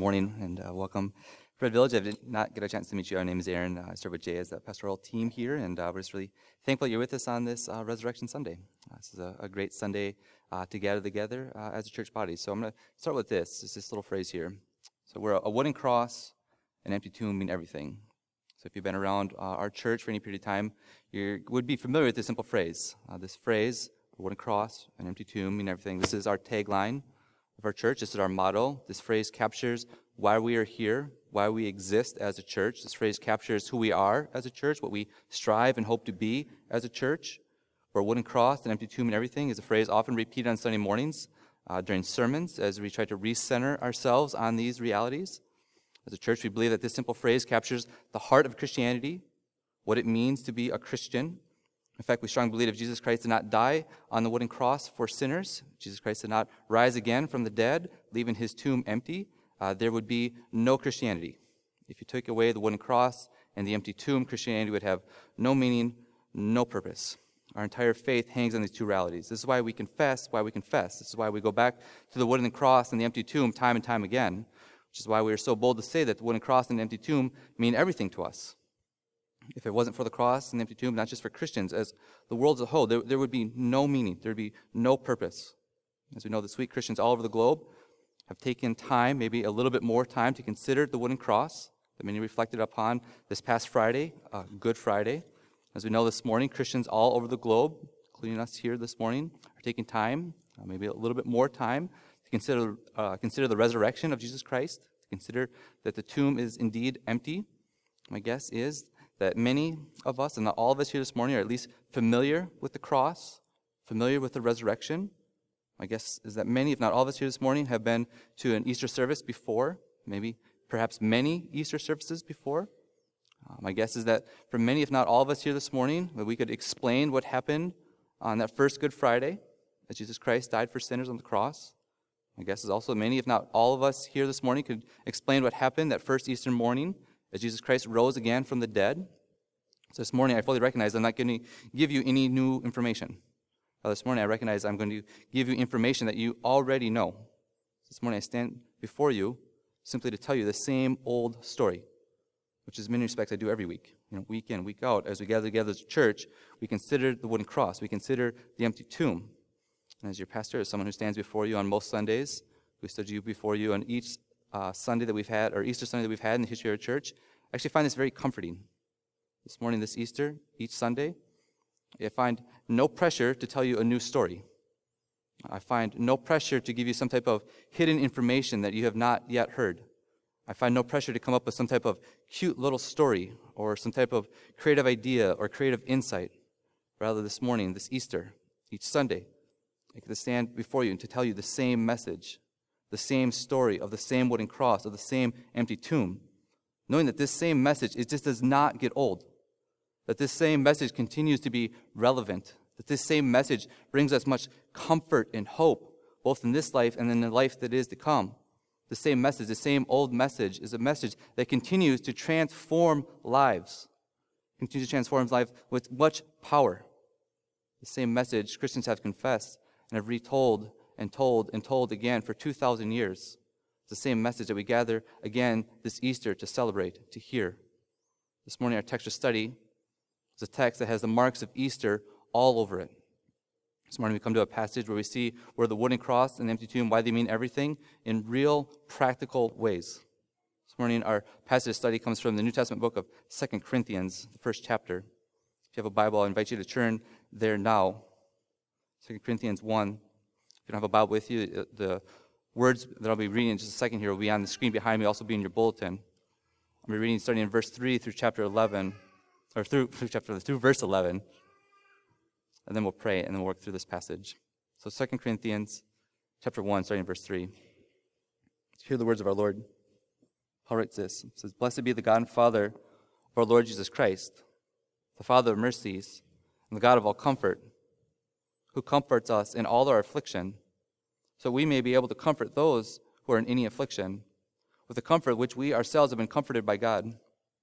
morning and welcome to Red Village. I did not get a chance to meet you. Our name is Aaron. I serve with Jay as the pastoral team here, and we're just really thankful you're with us on this Resurrection Sunday. This is a great Sunday to gather together as a church body. So I'm going to start with this. It's this little phrase here. So we're a wooden cross, an empty tomb mean everything. So if you've been around our church for any period of time, you would be familiar with this simple phrase. This phrase, a wooden cross, an empty tomb mean everything. This is our tagline of our church. This is our motto. This phrase captures why we are here, why we exist as a church. This phrase captures who we are as a church, what we strive and hope to be as a church. For a wooden cross, an empty tomb and everything is a phrase often repeated on Sunday mornings during sermons as we try to recenter ourselves on these realities. As a church, we believe that this simple phrase captures the heart of Christianity, what it means to be a Christian. In fact, we strongly believe if Jesus Christ did not die on the wooden cross for sinners, Jesus Christ did not rise again from the dead, leaving his tomb empty, there would be no Christianity. If you took away the wooden cross and the empty tomb, Christianity would have no meaning, no purpose. Our entire faith hangs on these two realities. This is why we confess. This is why we go back to the wooden cross and the empty tomb time and time again, which is why we are so bold to say that the wooden cross and the empty tomb mean everything to us. If it wasn't for the cross and the empty tomb, not just for Christians, as the world as a whole, there would be no meaning. There would be no purpose. As we know, this week, Christians all over the globe have taken time, maybe a little bit more time, to consider the wooden cross that many reflected upon this past Friday, Good Friday. As we know this morning, Christians all over the globe, including us here this morning, are taking time, maybe a little bit more time, to consider the resurrection of Jesus Christ, to consider that the tomb is indeed empty. My guess is that many of us, and not all of us here this morning, are at least familiar with the cross, familiar with the resurrection. My guess is that many, if not all of us here this morning, have been to an Easter service before, maybe perhaps many Easter services before. My guess is that for many, if not all of us here this morning, we could explain what happened on that first Good Friday, as Jesus Christ died for sinners on the cross. My guess is also many, if not all of us here this morning, could explain what happened that first Easter morning, as Jesus Christ rose again from the dead. So this morning, I fully recognize I'm not going to give you any new information. This morning, I recognize I'm going to give you information that you already know. This morning, I stand before you simply to tell you the same old story, which is in many respects I do every week. Week in, week out, as we gather together as a church, we consider the wooden cross. We consider the empty tomb. And as your pastor, as someone who stands before you on most Sundays, who stood before you on each Sunday that we've had, or Easter Sunday that we've had in the history of our church, I actually find this very comforting. This morning, this Easter, each Sunday, I find no pressure to tell you a new story. I find no pressure to give you some type of hidden information that you have not yet heard. I find no pressure to come up with some type of cute little story or some type of creative idea or creative insight. Rather, this morning, this Easter, each Sunday, I get to stand before you and to tell you the same message, the same story of the same wooden cross, of the same empty tomb, knowing that this same message, it just does not get old, that this same message continues to be relevant, that this same message brings us much comfort and hope, both in this life and in the life that is to come. The same message, the same old message, is a message that continues to transform lives, continues to transform life with much power. The same message Christians have confessed and have retold and told and told again for 2,000 years. It's the same message that we gather again this Easter to celebrate, to hear. This morning our text of study is a text that has the marks of Easter all over it. This morning we come to a passage where we see where the wooden cross and the empty tomb, why they mean everything, in real practical ways. This morning our passage of study comes from the New Testament book of 2 Corinthians, the first chapter. If you have a Bible, I invite you to turn there now. 2 Corinthians 1. If you don't have a Bible with you, the words that I'll be reading in just a second here will be on the screen behind me, also be in your bulletin. I'll be reading starting in verse 3 through chapter 11, or through verse 11. And then we'll pray, and then we'll work through this passage. So 2 Corinthians chapter 1, starting in verse 3. Hear the words of our Lord. Paul writes this. It says, "Blessed be the God and Father of our Lord Jesus Christ, the Father of mercies, and the God of all comfort, who comforts us in all our affliction, so we may be able to comfort those who are in any affliction, with the comfort which we ourselves have been comforted by God.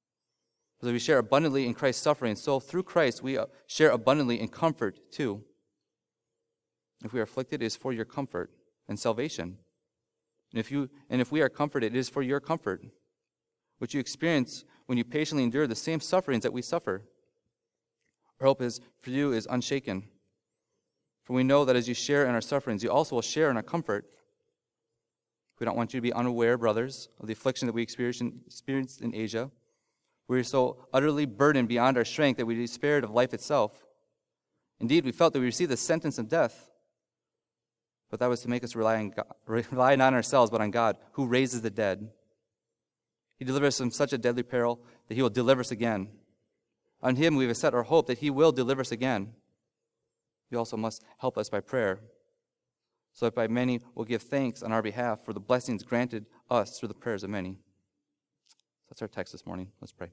As we share abundantly in Christ's suffering, so through Christ we share abundantly in comfort too. If we are afflicted, it is for your comfort and salvation, And if we are comforted, it is for your comfort, which you experience when you patiently endure the same sufferings that we suffer. Our hope for you is unshaken. For we know that as you share in our sufferings, you also will share in our comfort. We don't want you to be unaware, brothers, of the affliction that we experienced in Asia. We were so utterly burdened beyond our strength that we despaired of life itself. Indeed, we felt that we received the sentence of death. But that was to make us rely not on ourselves, but on God, who raises the dead. He delivers us from such a deadly peril that he will deliver us again. On him we have set our hope that he will deliver us again. He also must help us by prayer, so that by many will give thanks on our behalf for the blessings granted us through the prayers of many. That's our text this morning. Let's pray.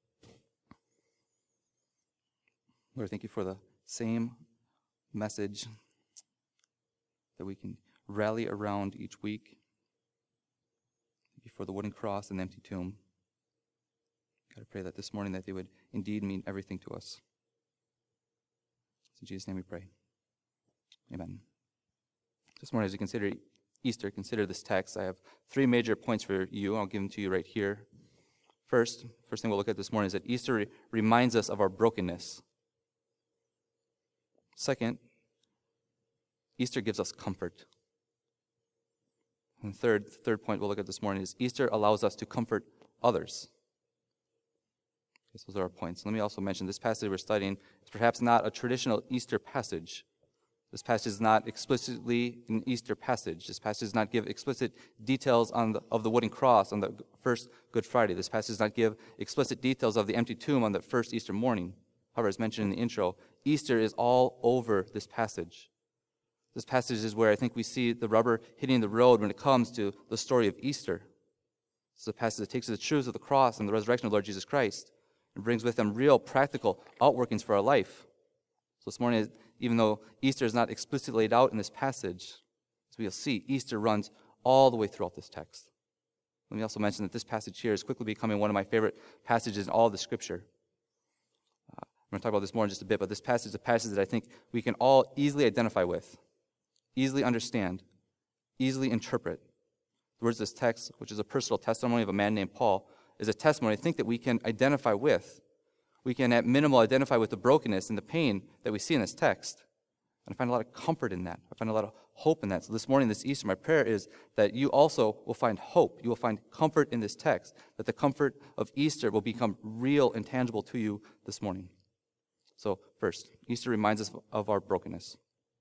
Lord, thank you for the same message that we can rally around each week. Thank you for the wooden cross and the empty tomb. God, I pray that this morning that they would indeed mean everything to us. In Jesus' name we pray. Amen. This morning, as you consider Easter, consider this text. I have 3 major points for you. I'll give them to you right here. First thing we'll look at this morning is that Easter reminds us of our brokenness. Second, Easter gives us comfort. And third point we'll look at this morning is Easter allows us to comfort others. Okay, so those are our points. Let me also mention this passage we're studying is perhaps not a traditional Easter passage. This passage is not explicitly an Easter passage. This passage does not give explicit details of the wooden cross on the first Good Friday. This passage does not give explicit details of the empty tomb on the first Easter morning. However, as mentioned in the intro, Easter is all over this passage. This passage is where I think we see the rubber hitting the road when it comes to the story of Easter. It's a passage that takes the truths of the cross and the resurrection of the Lord Jesus Christ and brings with them real practical outworkings for our life. So this morning, even though Easter is not explicitly laid out in this passage, as we'll see, Easter runs all the way throughout this text. Let me also mention that this passage here is quickly becoming one of my favorite passages in all of the Scripture. I'm going to talk about this more in just a bit, but this passage is a passage that I think we can all easily identify with, easily understand, easily interpret. The words of this text, which is a personal testimony of a man named Paul, is a testimony I think that we can identify with. We can, at minimal, identify with the brokenness and the pain that we see in this text. And I find a lot of comfort in that. I find a lot of hope in that. So this morning, this Easter, my prayer is that you also will find hope. You will find comfort in this text, that the comfort of Easter will become real and tangible to you this morning. So first, Easter reminds us of our brokenness.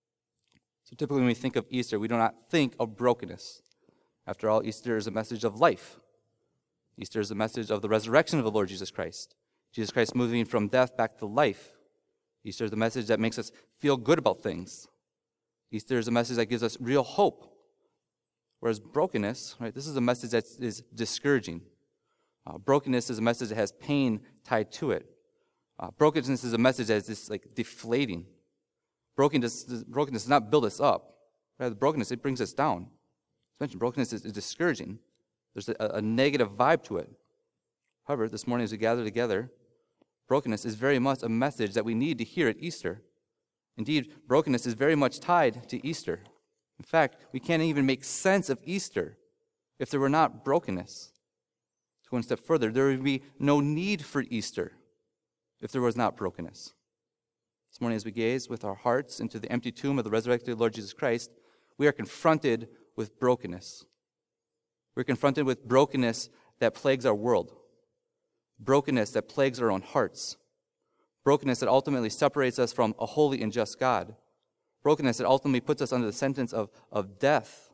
So typically when we think of Easter, we do not think of brokenness. After all, Easter is a message of life. Easter is a message of the resurrection of the Lord Jesus Christ. Jesus Christ moving from death back to life. Easter is a message that makes us feel good about things. Easter is a message that gives us real hope. Whereas brokenness, right, this is a message that is discouraging. Brokenness is a message that has pain tied to it. Brokenness is a message that is just like deflating. Brokenness does not build us up. Rather, brokenness, it brings us down. As mentioned, brokenness is discouraging. There's a negative vibe to it. However, this morning as we gather together, brokenness is very much a message that we need to hear at Easter. Indeed, brokenness is very much tied to Easter. In fact, we can't even make sense of Easter if there were not brokenness. To go one step further, there would be no need for Easter if there was not brokenness. This morning as we gaze with our hearts into the empty tomb of the resurrected Lord Jesus Christ, we are confronted with brokenness. We're confronted with brokenness that plagues our world. Brokenness that plagues our own hearts. Brokenness that ultimately separates us from a holy and just God. Brokenness that ultimately puts us under the sentence of death.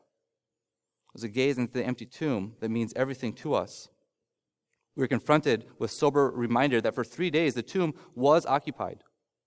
As we gaze into the empty tomb that means everything to us, we're confronted with sober reminder that for 3 days the tomb was occupied.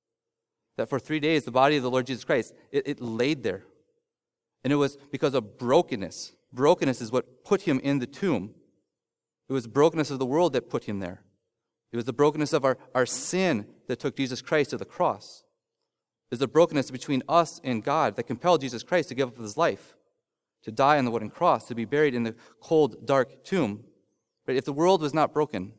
That for 3 days the body of the Lord Jesus Christ, it laid there. And it was because of brokenness. Brokenness is what put him in the tomb. It was the brokenness of the world that put him there. It was the brokenness of our sin that took Jesus Christ to the cross. It was the brokenness between us and God that compelled Jesus Christ to give up his life, to die on the wooden cross, to be buried in the cold, dark tomb. But if the world was not broken,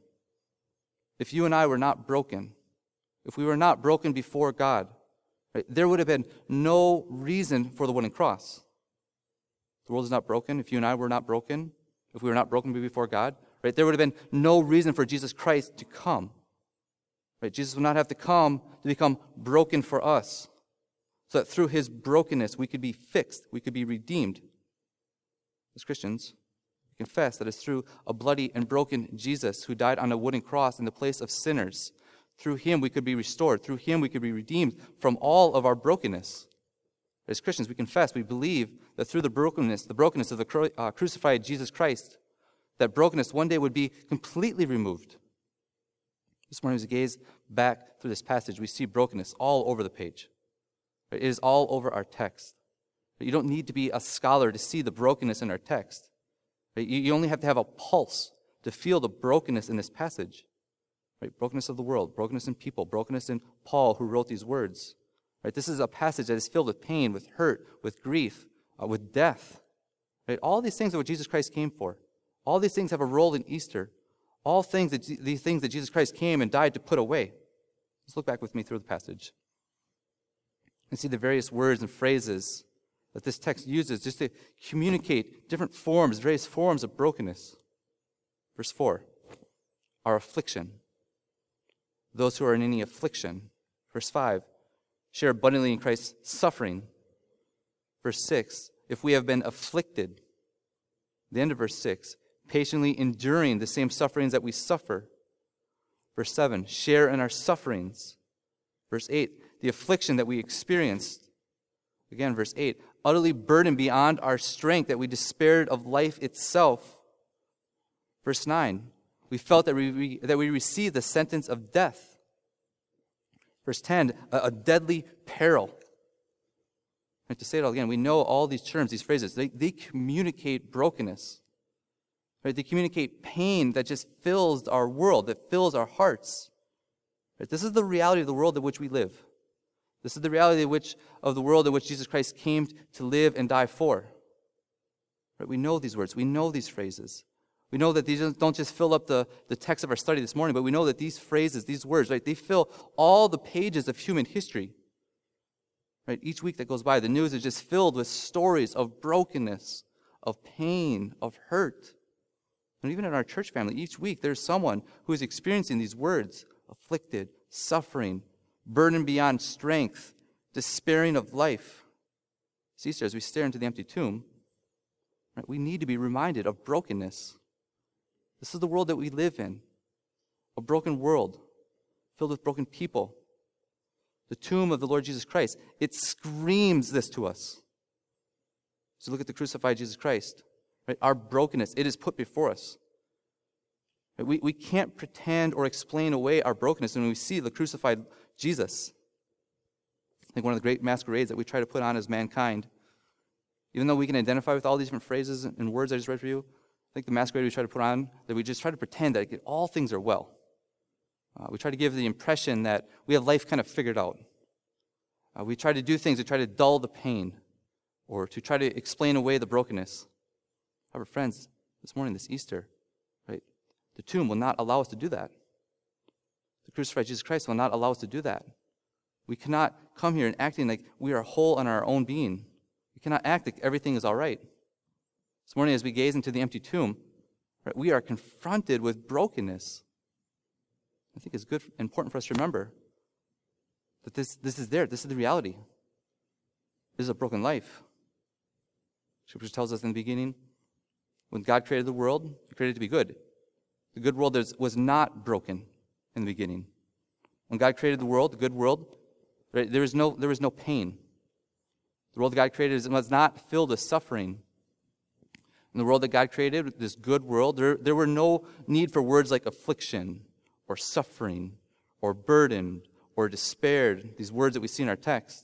if you and I were not broken, if we were not broken before God, right, there would have been no reason for the wooden cross. The world is not broken. If you and I were not broken, if we were not broken before God, right, there would have been no reason for Jesus Christ to come. Right? Jesus would not have to come to become broken for us, so that through his brokenness we could be fixed, we could be redeemed. As Christians, we confess that it's through a bloody and broken Jesus who died on a wooden cross in the place of sinners. Through him we could be restored. Through him we could be redeemed from all of our brokenness. As Christians, we confess, we believe that through the brokenness of the crucified Jesus Christ, that brokenness one day would be completely removed. This morning, as we gaze back through this passage, we see brokenness all over the page. It is all over our text. You don't need to be a scholar to see the brokenness in our text. You only have to have a pulse to feel the brokenness in this passage. Brokenness of the world, brokenness in people, brokenness in Paul who wrote these words. This is a passage that is filled with pain, with hurt, with grief, with death. All these things are what Jesus Christ came for. All these things have a role in Easter. All things these things that Jesus Christ came and died to put away. Let's look back with me through the passage and see the various words and phrases that this text uses just to communicate different forms, various forms of brokenness. Verse 4, our affliction. Those who are in any affliction. Verse 5, share abundantly in Christ's suffering. Verse 6, if we have been afflicted. The end of verse 6, patiently enduring the same sufferings that we suffer. Verse 7, share in our sufferings. Verse 8, the affliction that we experienced. Again, verse 8, utterly burdened beyond our strength, that we despaired of life itself. Verse 9, we felt that we received the sentence of death. Verse 10, a deadly peril. And to say it all again, we know all these terms, these phrases, they communicate brokenness. They communicate pain that just fills our world, that fills our hearts. This is the reality of the world in which we live. This is the reality of the world in which Jesus Christ came to live and die for. We know these words. We know these phrases. We know that these don't just fill up the text of our study this morning, but we know that these phrases, these words, they fill all the pages of human history. Each week that goes by, the news is just filled with stories of brokenness, of pain, of hurt. And even in our church family, each week there's someone who is experiencing these words, afflicted, suffering, burdened beyond strength, despairing of life. Easter, as we stare into the empty tomb, we need to be reminded of brokenness. This is the world that we live in, a broken world filled with broken people. The tomb of the Lord Jesus Christ, it screams this to us. So look at the crucified Jesus Christ. Our brokenness, it is put before us. We can't pretend or explain away our brokenness when we see the crucified Jesus. I think one of the great masquerades that we try to put on as mankind, even though we can identify with all these different phrases and words I just read for you, I think the masquerade we try to put on, that we just try to pretend that all things are well. We try to give the impression that we have life kind of figured out. We try to do things to try to dull the pain or to try to explain away the brokenness. However, friends, this morning, this Easter, the tomb will not allow us to do that. The crucified Jesus Christ will not allow us to do that. We cannot come here and acting like we are whole in our own being. We cannot act like everything is all right. This morning, as we gaze into the empty tomb, we are confronted with brokenness. I think it's good and important for us to remember that this is there. This is the reality. This is a broken life. Scripture tells us in the beginning, when God created the world, He created it to be good. The good world was not broken in the beginning. When God created the world, the good world, there was no pain. The world that God created was not filled with suffering. In the world that God created, this good world, there were no need for words like affliction or suffering or burden or despaired, these words that we see in our text.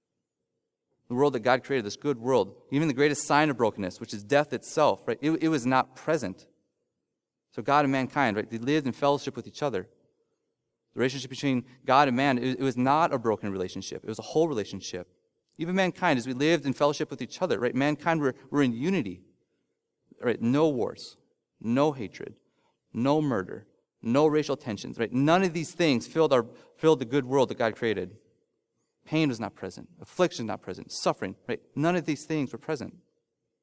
The world that God created, this good world, even the greatest sign of brokenness, which is death itself, it was not present. So God and mankind, they lived in fellowship with each other. The relationship between God and man, it was not a broken relationship. It was a whole relationship. Even mankind, as we lived in fellowship with each other, mankind were in unity. No wars, no hatred, no murder, no racial tensions. None of these things filled the good world that God created. Pain was not present. Affliction was not present. Suffering. None of these things were present.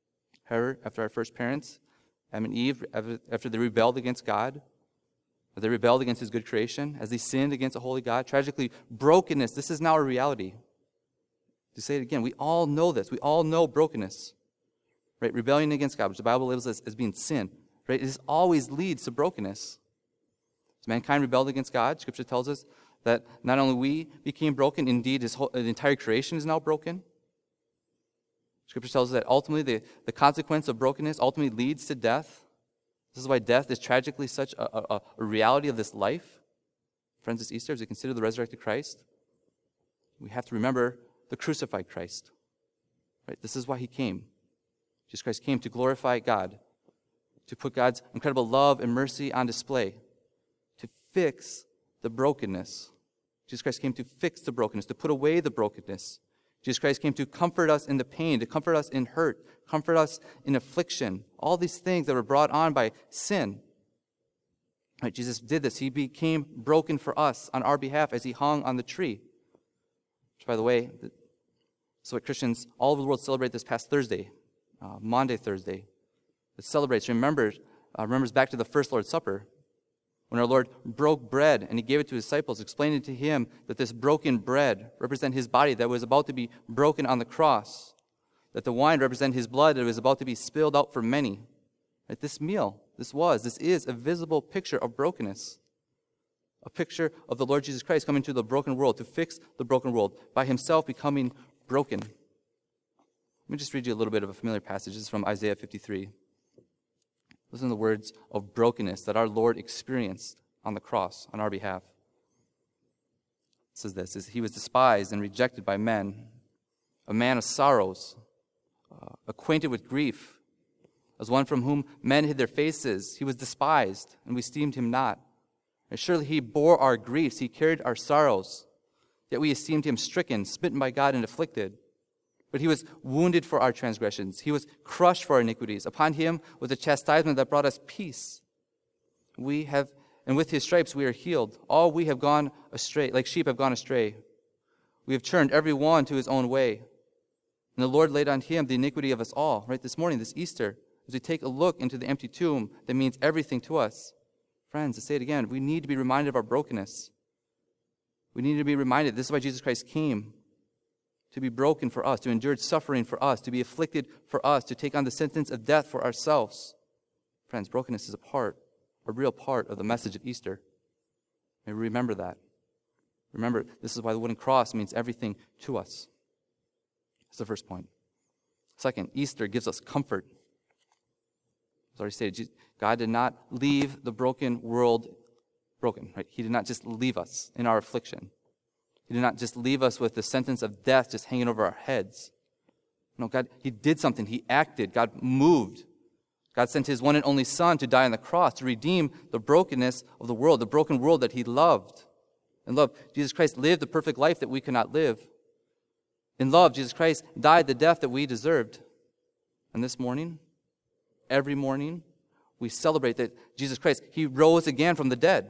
after our first parents, Adam and Eve, after they rebelled against God, as they rebelled against his good creation, as they sinned against a holy God, tragically, brokenness, this is now a reality. To say it again, we all know this. We all know brokenness. Right? Rebellion against God, which the Bible labels as being sin. Right? This always leads to brokenness. As mankind rebelled against God, Scripture tells us that not only we became broken, indeed the entire creation is now broken. Scripture tells us that ultimately the consequence of brokenness ultimately leads to death. This is why death is tragically such a reality of this life. Friends, this Easter, as we consider the resurrected Christ, we have to remember the crucified Christ. Right? This is why he came. Jesus Christ came to glorify God, to put God's incredible love and mercy on display, to fix the brokenness. Jesus Christ came to fix the brokenness, to put away the brokenness. Jesus Christ came to comfort us in the pain, to comfort us in hurt, comfort us in affliction, all these things that were brought on by sin. Right? Jesus did this. He became broken for us on our behalf as he hung on the tree. Which, by the way, is what Christians all over the world celebrate this past Thursday, Maundy Thursday. It celebrates, remembers back to the first Lord's Supper, when our Lord broke bread and he gave it to his disciples, explaining to him that this broken bread represented his body that was about to be broken on the cross, that the wine represented his blood that was about to be spilled out for many. Right? This is a visible picture of brokenness. A picture of the Lord Jesus Christ coming to the broken world to fix the broken world by himself becoming broken. Let me just read you a little bit of a familiar passage. This is from Isaiah 53. Listen to the words of brokenness that our Lord experienced on the cross on our behalf. It says this, he was despised and rejected by men, a man of sorrows, acquainted with grief. As one from whom men hid their faces, he was despised, and we esteemed him not. And surely he bore our griefs, he carried our sorrows. Yet we esteemed him stricken, smitten by God, and afflicted. But he was wounded for our transgressions. He was crushed for our iniquities. Upon him was a chastisement that brought us peace. And with his stripes we are healed. All we have gone astray, like sheep have gone astray. We have turned every one to his own way. And the Lord laid on him the iniquity of us all. Right this morning, this Easter, as we take a look into the empty tomb that means everything to us. Friends, to say it again, we need to be reminded of our brokenness. We need to be reminded, this is why Jesus Christ came, to be broken for us, to endure suffering for us, to be afflicted for us, to take on the sentence of death for ourselves. Friends, brokenness is a real part of the message of Easter. May we remember that. Remember, this is why the wooden cross means everything to us. That's the first point. Second, Easter gives us comfort. As I already stated, God did not leave the broken world broken. Right? He did not just leave us in our affliction. He did not just leave us with the sentence of death just hanging over our heads. No, God, he did something. He acted. God moved. God sent his one and only Son to die on the cross to redeem the brokenness of the world, the broken world that he loved. In love, Jesus Christ lived the perfect life that we could not live. In love, Jesus Christ died the death that we deserved. And this morning, every morning, we celebrate that Jesus Christ, he rose again from the dead.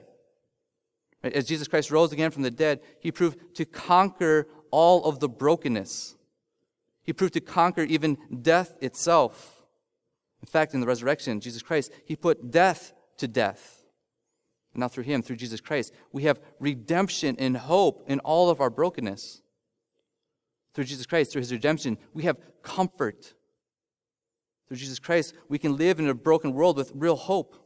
As Jesus Christ rose again from the dead, he proved to conquer all of the brokenness. He proved to conquer even death itself. In fact, in the resurrection, Jesus Christ, he put death to death. And now through him, through Jesus Christ, we have redemption and hope in all of our brokenness. Through Jesus Christ, through his redemption, we have comfort. Through Jesus Christ, we can live in a broken world with real hope.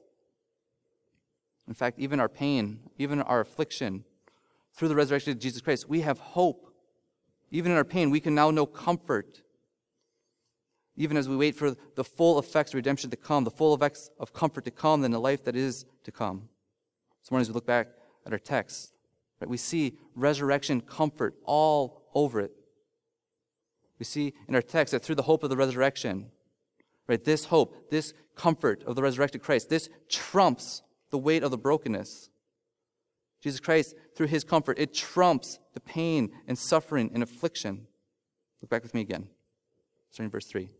In fact, even our pain, even our affliction, through the resurrection of Jesus Christ, we have hope. Even in our pain, we can now know comfort. Even as we wait for the full effects of redemption to come, the full effects of comfort to come, and the life that is to come. This morning, as we look back at our text, right, we see resurrection comfort all over it. We see in our text that through the hope of the resurrection, right, this hope, this comfort of the resurrected Christ, this trumps the weight of the brokenness. Jesus Christ, through his comfort, it trumps the pain and suffering and affliction. Look back with me again, starting in verse 3.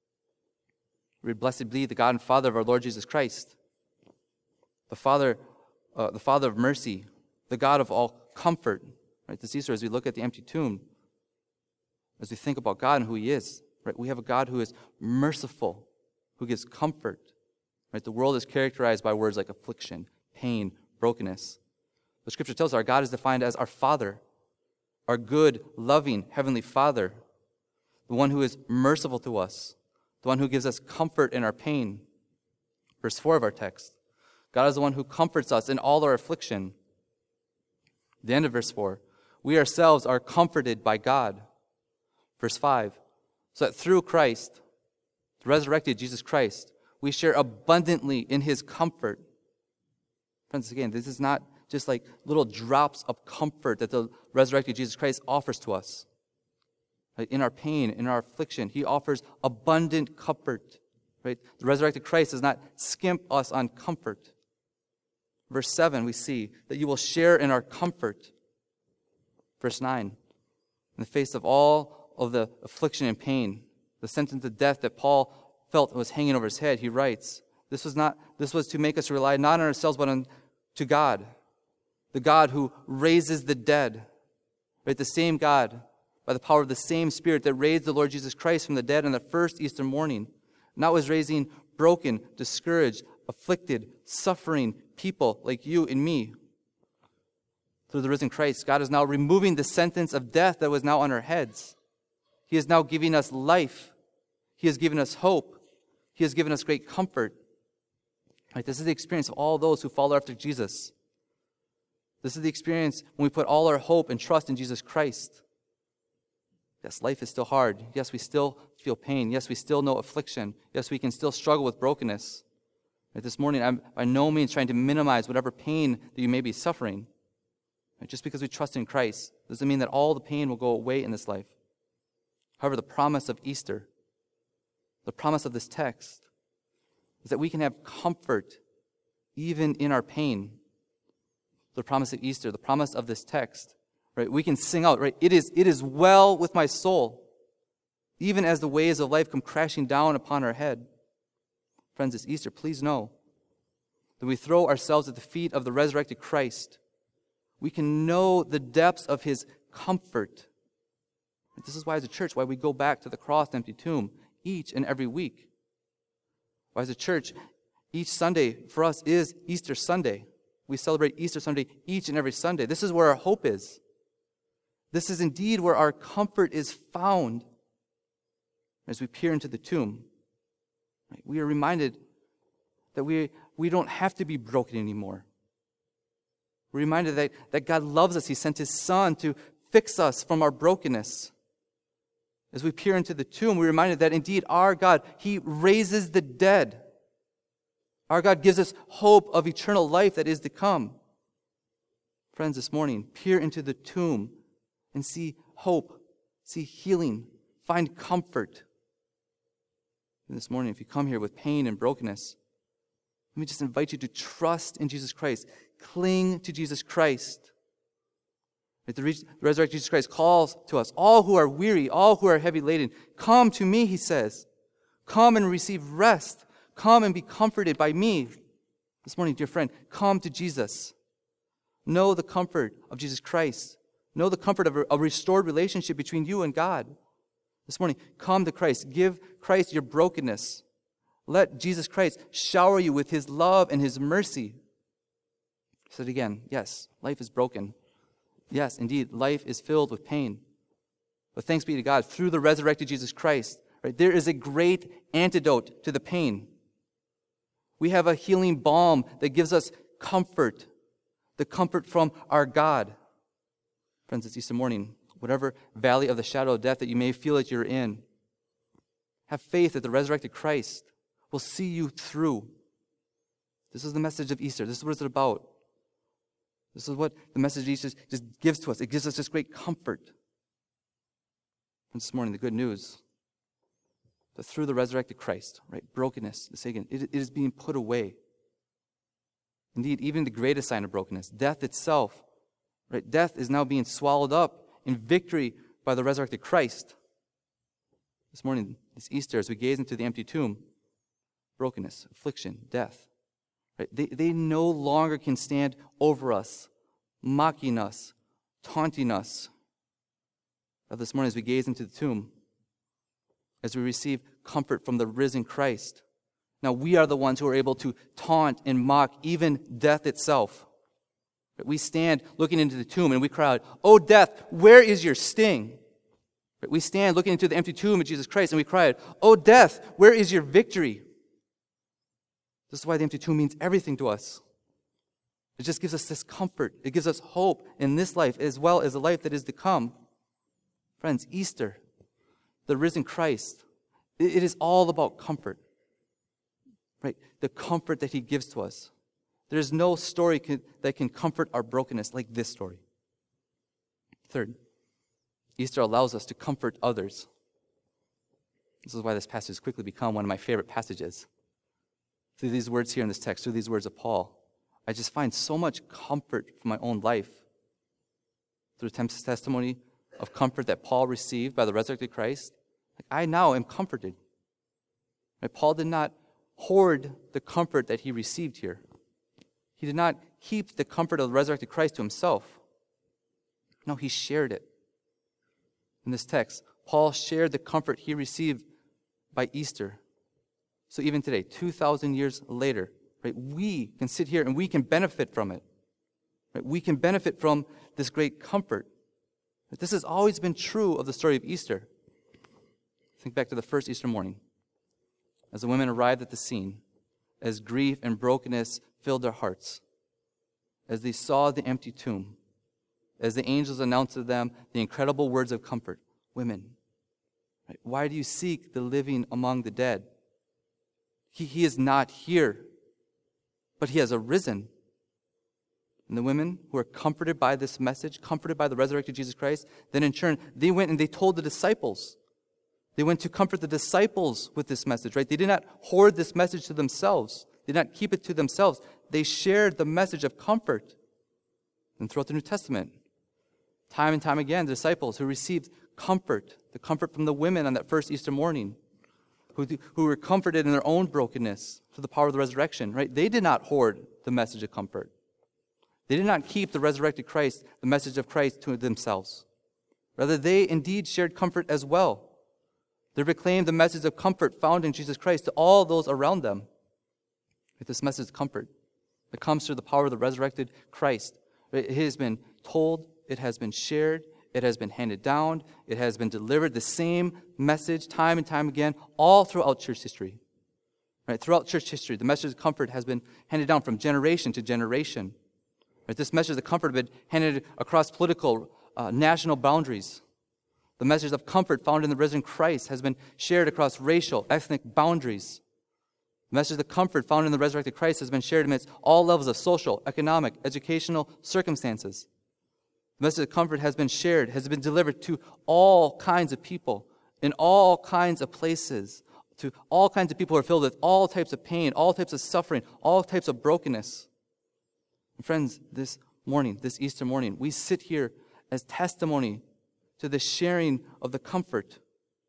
Read, blessed be the God and Father of our Lord Jesus Christ, the Father of mercy, the God of all comfort. Right, this Easter, as we look at the empty tomb, as we think about God and who he is, right, we have a God who is merciful. who gives comfort. Right? The world is characterized by words like affliction, pain, brokenness. The Scripture tells us our God is defined as our Father, our good, loving, heavenly Father, the one who is merciful to us, the one who gives us comfort in our pain. Verse 4 of our text, God is the one who comforts us in all our affliction. The end of verse 4, we ourselves are comforted by God. Verse 5, so that through Christ, the resurrected Jesus Christ, we share abundantly in his comfort. Friends, again, this is not just like little drops of comfort that the resurrected Jesus Christ offers to us. Right? In our pain, in our affliction, he offers abundant comfort. Right? The resurrected Christ does not skimp us on comfort. Verse 7, we see that you will share in our comfort. Verse 9, in the face of all of the affliction and pain, the sentence of death that Paul felt was hanging over his head, he writes, this was to make us rely not on ourselves but on to God, the God who raises the dead. Right? The same God, by the power of the same Spirit that raised the Lord Jesus Christ from the dead on the first Easter morning, now was raising broken, discouraged, afflicted, suffering people like you and me. Through the risen Christ, God is now removing the sentence of death that was now on our heads. He is now giving us life. He has given us hope. He has given us great comfort. Right? This is the experience of all those who follow after Jesus. This is the experience when we put all our hope and trust in Jesus Christ. Yes, life is still hard. Yes, we still feel pain. Yes, we still know affliction. Yes, we can still struggle with brokenness. Right? This morning, I'm by no means trying to minimize whatever pain that you may be suffering. Right? Just because we trust in Christ doesn't mean that all the pain will go away in this life. However, the promise of Easter, the promise of this text, is that we can have comfort even in our pain. The promise of Easter, the promise of this text, right? We can sing out, right? It is well with my soul, even as the waves of life come crashing down upon our head. Friends, this Easter, please know that we throw ourselves at the feet of the resurrected Christ. We can know the depths of his comfort. This is why as a church, why we go back to the cross and empty tomb each and every week. Why as a church, each Sunday for us is Easter Sunday. We celebrate Easter Sunday each and every Sunday. This is where our hope is. This is indeed where our comfort is found. As we peer into the tomb, right, we are reminded that we don't have to be broken anymore. We're reminded that God loves us. He sent his Son to fix us from our brokenness. As we peer into the tomb, we're reminded that indeed our God, he raises the dead. Our God gives us hope of eternal life that is to come. Friends, this morning, peer into the tomb and see hope, see healing, find comfort. And this morning, if you come here with pain and brokenness, let me just invite you to trust in Jesus Christ. Cling to Jesus Christ. The resurrected Jesus Christ calls to us, all who are weary, all who are heavy laden, come to me, he says. Come and receive rest. Come and be comforted by me. This morning, dear friend, come to Jesus. Know the comfort of Jesus Christ. Know the comfort of a restored relationship between you and God. This morning, come to Christ. Give Christ your brokenness. Let Jesus Christ shower you with his love and his mercy. I said again, yes, life is broken. Yes, indeed, life is filled with pain. But thanks be to God, through the resurrected Jesus Christ, right, there is a great antidote to the pain. We have a healing balm that gives us comfort, the comfort from our God. Friends, it's Easter morning. Whatever valley of the shadow of death that you may feel that you're in, have faith that the resurrected Christ will see you through. This is the message of Easter. This is what it's about. This is what the message of Easter just gives to us. It gives us this great comfort. And this morning, the good news that through the resurrected Christ, right, brokenness, the Satan, it is being put away. Indeed, even the greatest sign of brokenness, death itself, right, death is now being swallowed up in victory by the resurrected Christ. This morning, this Easter, as we gaze into the empty tomb, brokenness, affliction, death, right, they no longer can stand over us, mocking us, taunting us. But this morning, as we gaze into the tomb, as we receive comfort from the risen Christ, Now we are the ones who are able to taunt and mock even death itself. We stand looking into the tomb and we cry out, "O death, where is your sting?" We stand looking into the empty tomb of Jesus Christ and we cry out, "O death, where is your victory?" This is why the empty tomb means everything to us. It just gives us this comfort. It gives us hope in this life as well as the life that is to come. Friends, Easter, the risen Christ, it is all about comfort. Right? The comfort that he gives to us. There is no story that can comfort our brokenness like this story. Third, Easter allows us to comfort others. This is why this passage has quickly become one of my favorite passages. Through these words here in this text, through these words of Paul, I just find so much comfort from my own life. Through the testimony of comfort that Paul received by the resurrected Christ, I now am comforted. Right? Paul did not hoard the comfort that he received here. He did not keep the comfort of the resurrected Christ to himself. No, he shared it. In this text, Paul shared the comfort he received by Easter. So even today, 2,000 years later, right, we can sit here and we can benefit from it. Right? We can benefit from this great comfort. But this has always been true of the story of Easter. Think back to the first Easter morning. As the women arrived at the scene, as grief and brokenness filled their hearts, as they saw the empty tomb, as the angels announced to them the incredible words of comfort, "Women, right, why do you seek the living among the dead? He is not here, but he has arisen." And the women who were comforted by this message, comforted by the resurrected Jesus Christ, then in turn, they went and they told the disciples. They went to comfort the disciples with this message, right? They did not hoard this message to themselves. They did not keep it to themselves. They shared the message of comfort. And throughout the New Testament, time and time again, the disciples who received comfort, the comfort from the women on that first Easter morning, who were comforted in their own brokenness through the power of the resurrection, right? They did not hoard the message of comfort. They did not keep the resurrected Christ, the message of Christ, to themselves. Rather, they indeed shared comfort as well. They proclaimed the message of comfort found in Jesus Christ to all those around them. This message of comfort that comes through the power of the resurrected Christ. It has been told, it has been shared, it has been handed down, it has been delivered, the same message time and time again, all throughout church history. Right? Throughout church history, the message of comfort has been handed down from generation to generation. Right? This message of comfort has been handed across political, national boundaries. The message of comfort found in the risen Christ has been shared across racial, ethnic boundaries. The message of comfort found in the resurrected Christ has been shared amidst all levels of social, economic, educational circumstances. The message of comfort has been shared, has been delivered to all kinds of people, in all kinds of places, to all kinds of people who are filled with all types of pain, all types of suffering, all types of brokenness. And friends, this morning, this Easter morning, we sit here as testimony to the sharing of the comfort.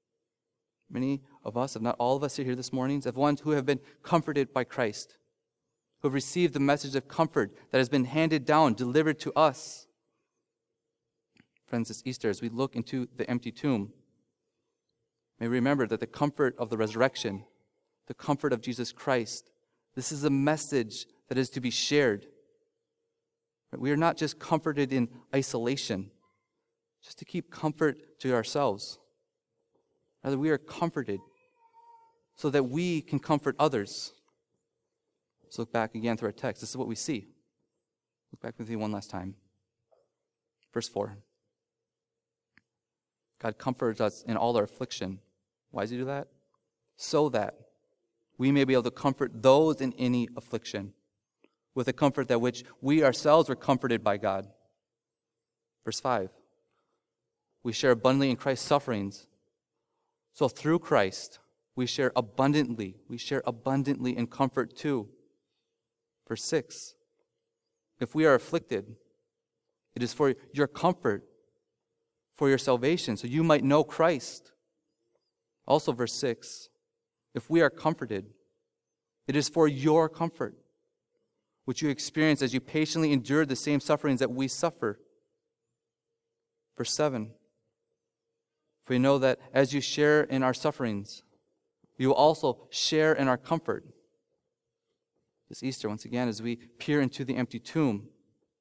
Many of us, if not all of us sit here this morning, as ones who have been comforted by Christ, who have received the message of comfort that has been handed down, delivered to us. Friends, this Easter, as we look into the empty tomb, may we remember that the comfort of the resurrection, the comfort of Jesus Christ, this is a message that is to be shared. We are not just comforted in isolation, just to keep comfort to ourselves. Rather, we are comforted so that we can comfort others. Let's look back again through our text. This is what we see. Look back with me one last time. Verse 4. God comforts us in all our affliction. Why does he do that? So that we may be able to comfort those in any affliction with a comfort that which we ourselves were comforted by God. Verse 5. We share abundantly in Christ's sufferings. So through Christ, we share abundantly. We share abundantly in comfort too. Verse 6. If we are afflicted, it is for your comfort, for your salvation, so you might know Christ. Also verse 6. If we are comforted, it is for your comfort, which you experience as you patiently endure the same sufferings that we suffer. Verse 7. For we know that as you share in our sufferings, you will also share in our comfort. This Easter, once again, as we peer into the empty tomb,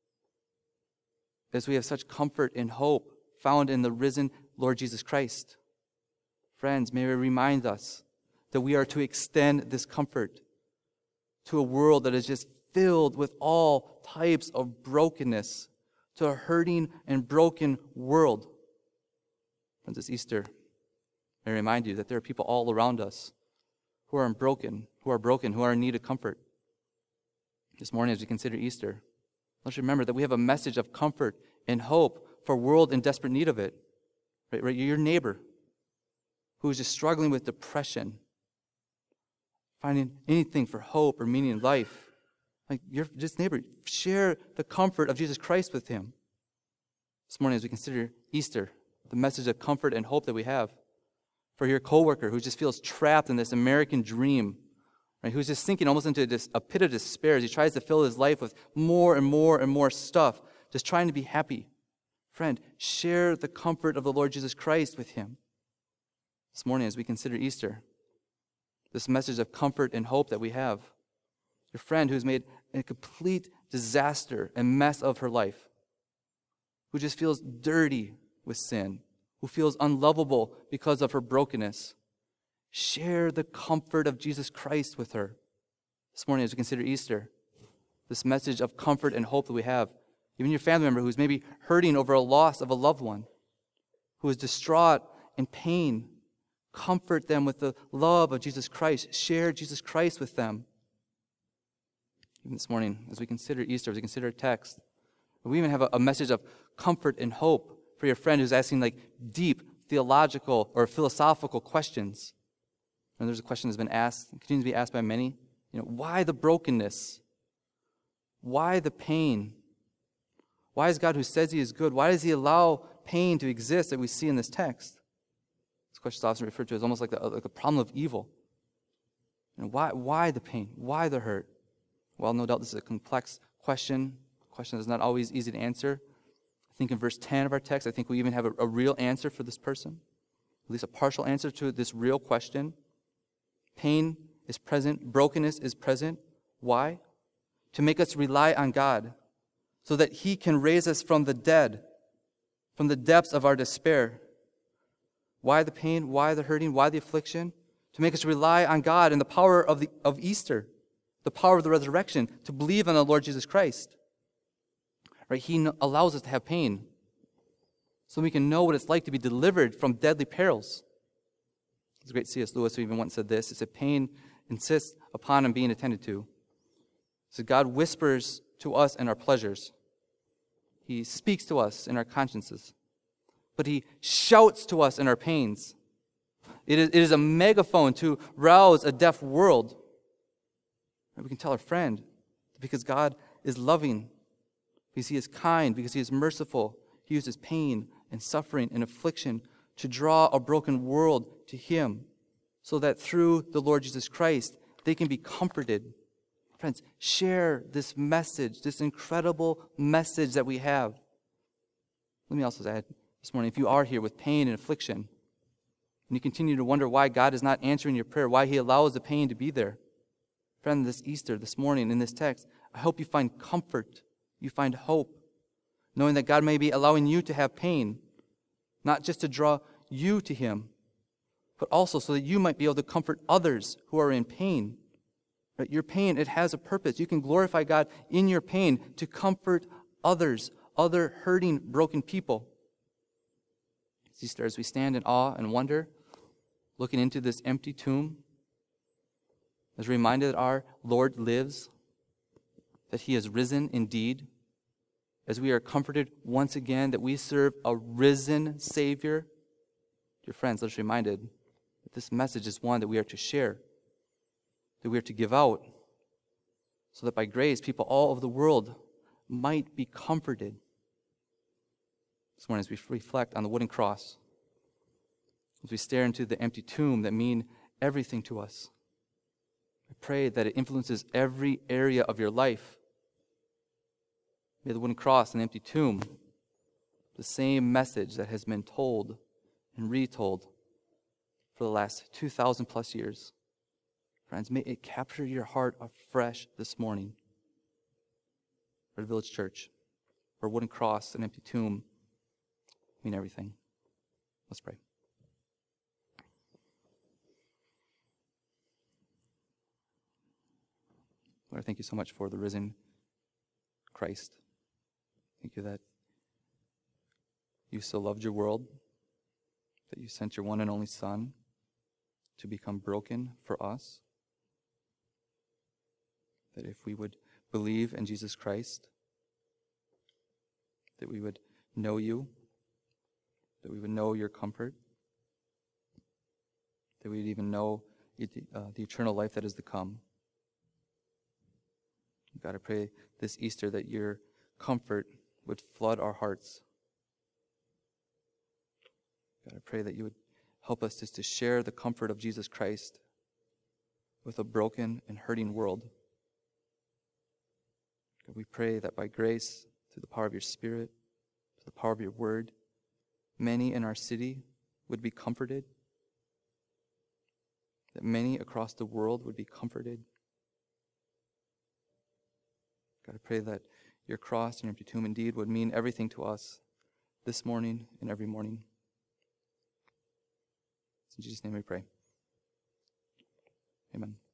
as we have such comfort and hope found in the risen Lord Jesus Christ. Friends, may it remind us that we are to extend this comfort to a world that is just filled with all types of brokenness, to a hurting and broken world. Friends, this Easter, may I remind you that there are people all around us who are broken, who are in need of comfort. This morning, as we consider Easter, let's remember that we have a message of comfort and hope for a world in desperate need of it. Right? Your neighbor who is just struggling with depression, finding anything for hope or meaning in life. Like your just neighbor, share the comfort of Jesus Christ with him. This morning, as we consider Easter, the message of comfort and hope that we have for your coworker who just feels trapped in this American dream, right? Who's just sinking almost into a pit of despair as he tries to fill his life with more and more and more stuff, just trying to be happy. Friend, share the comfort of the Lord Jesus Christ with him. This morning, as we consider Easter, this message of comfort and hope that we have, your friend who's made a complete disaster and mess of her life, who just feels dirty with sin, who feels unlovable because of her brokenness, share the comfort of Jesus Christ with her. This morning, as we consider Easter, this message of comfort and hope that we have, even your family member who's maybe hurting over a loss of a loved one, who is distraught in pain, comfort them with the love of Jesus Christ. Share Jesus Christ with them. Even this morning, as we consider Easter, as we consider a text, we even have a message of comfort and hope for your friend who's asking like deep theological or philosophical questions. And there's a question that's been asked, continues to be asked by many. Why the brokenness? Why the pain? Why is God, who says he is good, why does he allow pain to exist that we see in this text? This question is often referred to as almost like the problem of evil. Why the pain? Why the hurt? Well, no doubt this is a complex question. A question that's not always easy to answer. I think in verse 10 of our text, I think we even have a real answer for this person. At least a partial answer to this real question. Pain is present. Brokenness is present. Why? To make us rely on God so that he can raise us from the dead, from the depths of our despair. Why the pain? Why the hurting? Why the affliction? To make us rely on God and the power of Easter, the power of the resurrection, to believe on the Lord Jesus Christ. Right? He allows us to have pain so we can know what it's like to be delivered from deadly perils. The great C.S. Lewis, who even once said this, he said, pain insists upon him being attended to. So God whispers to us in our pleasures. He speaks to us in our consciences. But he shouts to us in our pains. It is a megaphone to rouse a deaf world. We can tell our friend, because God is loving, because he is kind, because he is merciful. He uses pain and suffering and affliction to draw a broken world to him, so that through the Lord Jesus Christ, they can be comforted. Friends, share this message, this incredible message that we have. Let me also add this morning, if you are here with pain and affliction, and you continue to wonder why God is not answering your prayer, why he allows the pain to be there, friend, this Easter, this morning, in this text, I hope you find comfort, you find hope, knowing that God may be allowing you to have pain, not just to draw you to him, but also so that you might be able to comfort others who are in pain. Right? Your pain, it has a purpose. You can glorify God in your pain to comfort others, other hurting, broken people. Easter, as we stand in awe and wonder, looking into this empty tomb, as a reminder that our Lord lives, that he is risen indeed, as we are comforted once again that we serve a risen Savior. Dear friends, let us be reminded that this message is one that we are to share, that we are to give out, so that by grace, people all over the world might be comforted. This morning, as we reflect on the wooden cross, as we stare into the empty tomb that mean everything to us, I pray that it influences every area of your life. May the wooden cross and the empty tomb, the same message that has been told and retold for the last 2,000 plus years. Friends, may it capture your heart afresh this morning. Red Village Church, where a wooden cross, an empty tomb mean everything. Let's pray. Lord, thank you so much for the risen Christ. Thank you that you so loved your world, that you sent your one and only Son to become broken for us, that if we would believe in Jesus Christ, that we would know you, that we would know your comfort, that we would even know the eternal life that is to come. God, I pray this Easter that your comfort would flood our hearts. God, I pray that you would help us just to share the comfort of Jesus Christ with a broken and hurting world. God, we pray that by grace, through the power of your Spirit, through the power of your word, many in our city would be comforted, that many across the world would be comforted. God, I pray that your cross and your empty tomb indeed would mean everything to us this morning and every morning. In Jesus' name we pray. Amen.